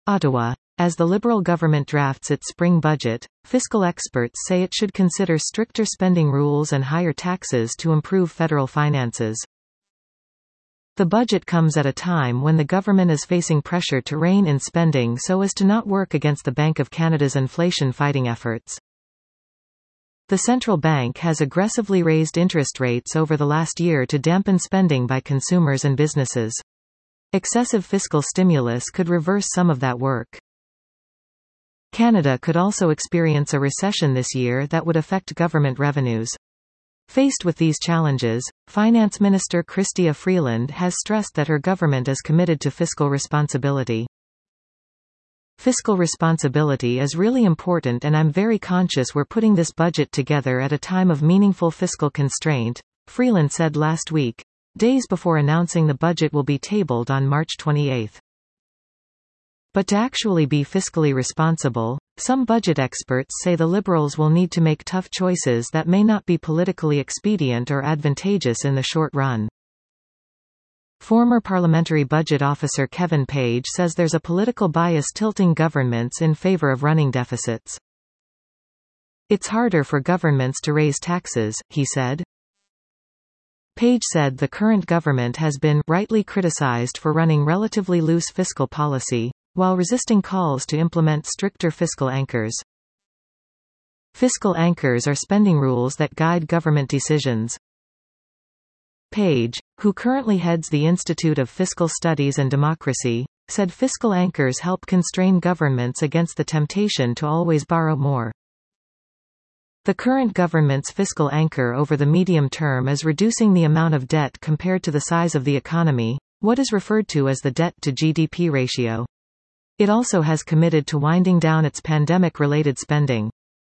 Ottawa. As the Liberal government drafts its spring budget, fiscal experts say it should consider stricter spending rules and higher taxes to improve federal finances. The budget comes at a time when the government is facing pressure to rein in spending so as to not work against the Bank of Canada's inflation-fighting efforts. The central bank has aggressively raised interest rates over the last year to dampen spending by consumers and businesses. Excessive fiscal stimulus could reverse some of that work. Canada could also experience a recession this year that would affect government revenues. Faced with these challenges, Finance Minister Chrystia Freeland has stressed that her government is committed to fiscal responsibility. Fiscal responsibility is really important, and I'm very conscious we're putting this budget together at a time of meaningful fiscal constraint, Freeland said last week, days before announcing the budget will be tabled on March 28. But to actually be fiscally responsible, some budget experts say the Liberals will need to make tough choices that may not be politically expedient or advantageous in the short run. Former Parliamentary Budget Officer Kevin Page says there's a political bias tilting governments in favor of running deficits. It's harder for governments to raise taxes, he said. Page said the current government has been rightly criticized for running relatively loose fiscal policy, while resisting calls to implement stricter fiscal anchors. Fiscal anchors are spending rules that guide government decisions. Page, who currently heads the Institute of Fiscal Studies and Democracy, said fiscal anchors help constrain governments against the temptation to always borrow more. The current government's fiscal anchor over the medium term is reducing the amount of debt compared to the size of the economy, what is referred to as the debt-to-GDP ratio. It also has committed to winding down its pandemic-related spending.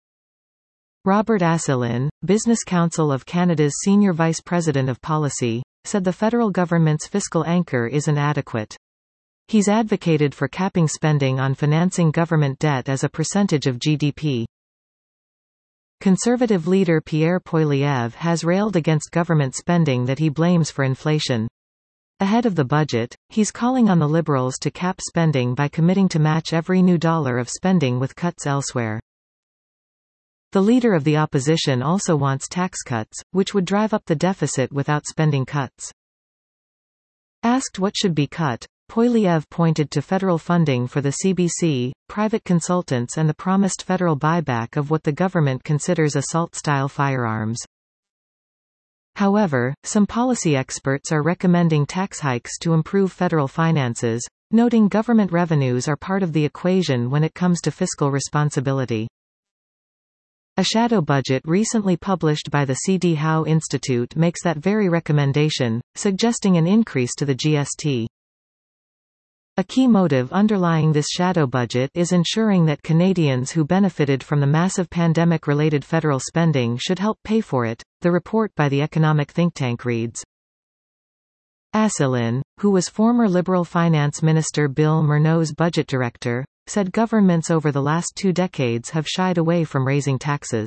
Robert Asselin, Business Council of Canada's Senior Vice President of Policy, said the federal government's fiscal anchor isn't adequate. He's advocated for capping spending on financing government debt as a percentage of GDP. Conservative leader Pierre Poilievre has railed against government spending that he blames for inflation. Ahead of the budget, he's calling on the Liberals to cap spending by committing to match every new dollar of spending with cuts elsewhere. The leader of the opposition also wants tax cuts, which would drive up the deficit without spending cuts. Asked what should be cut, Poilievre pointed to federal funding for the CBC, private consultants, and the promised federal buyback of what the government considers assault-style firearms. However, some policy experts are recommending tax hikes to improve federal finances, noting government revenues are part of the equation when it comes to fiscal responsibility. A shadow budget recently published by the C.D. Howe Institute makes that very recommendation, suggesting an increase to the GST. A key motive underlying this shadow budget is ensuring that Canadians who benefited from the massive pandemic-related federal spending should help pay for it, the report by the economic think tank reads. Asselin, who was former Liberal Finance Minister Bill Morneau's budget director, said governments over the last 2 decades have shied away from raising taxes.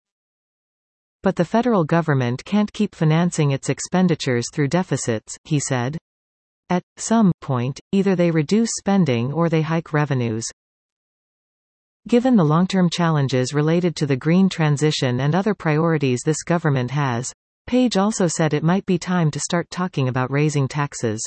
But the federal government can't keep financing its expenditures through deficits, he said. At some point, either they reduce spending or they hike revenues. Given the long-term challenges related to the green transition and other priorities this government has, Page also said it might be time to start talking about raising taxes.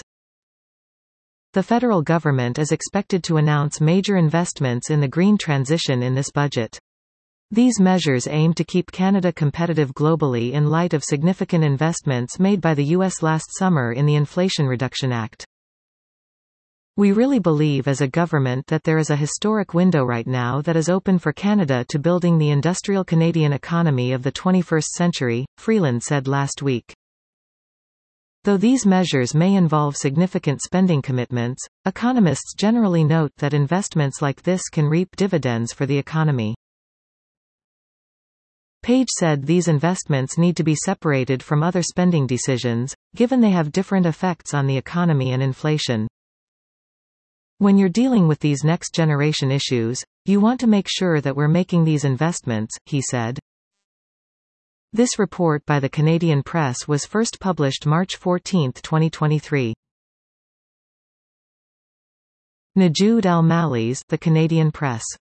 The federal government is expected to announce major investments in the green transition in this budget. These measures aim to keep Canada competitive globally in light of significant investments made by the U.S. last summer in the Inflation Reduction Act. We really believe as a government that there is a historic window right now that is open for Canada to building the industrial Canadian economy of the 21st century, Freeland said last week. Though these measures may involve significant spending commitments, economists generally note that investments like this can reap dividends for the economy. Page said these investments need to be separated from other spending decisions, given they have different effects on the economy and inflation. When you're dealing with these next-generation issues, you want to make sure that we're making these investments, he said. This report by the Canadian Press was first published March 14, 2023. Najoud El-Mallis, The Canadian Press.